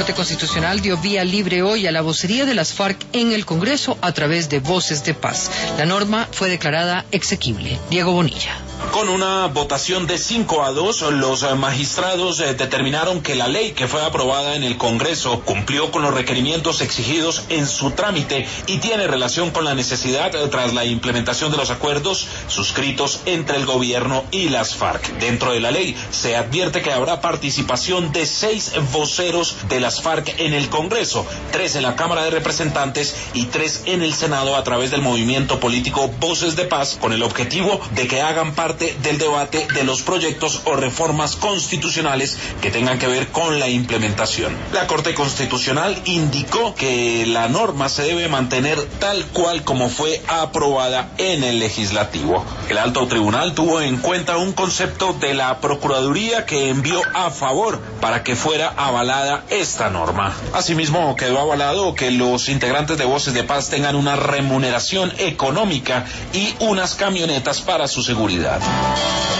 Corte Constitucional dio vía libre hoy a la vocería de las FARC en el Congreso a través de Voces de Paz. La norma fue declarada exequible. Diego Bonilla. Con una votación de 5-2, los magistrados determinaron que la ley que fue aprobada en el Congreso cumplió con los requerimientos exigidos en su trámite y tiene relación con la necesidad tras la implementación de los acuerdos suscritos entre el gobierno y las FARC. Dentro de la ley se advierte que habrá participación de 6 voceros de las FARC en el Congreso, 3 en la Cámara de Representantes y 3 en el Senado a través del movimiento político Voces de Paz, con el objetivo de que hagan parte del debate de los proyectos o reformas constitucionales que tengan que ver con la implementación. La Corte Constitucional indicó que la norma se debe mantener tal cual como fue aprobada en el legislativo. El alto tribunal tuvo en cuenta un concepto de la Procuraduría que envió a favor para que fuera avalada esta norma. Asimismo, quedó avalado que los integrantes de Voces de Paz tengan una remuneración económica y unas camionetas para su seguridad.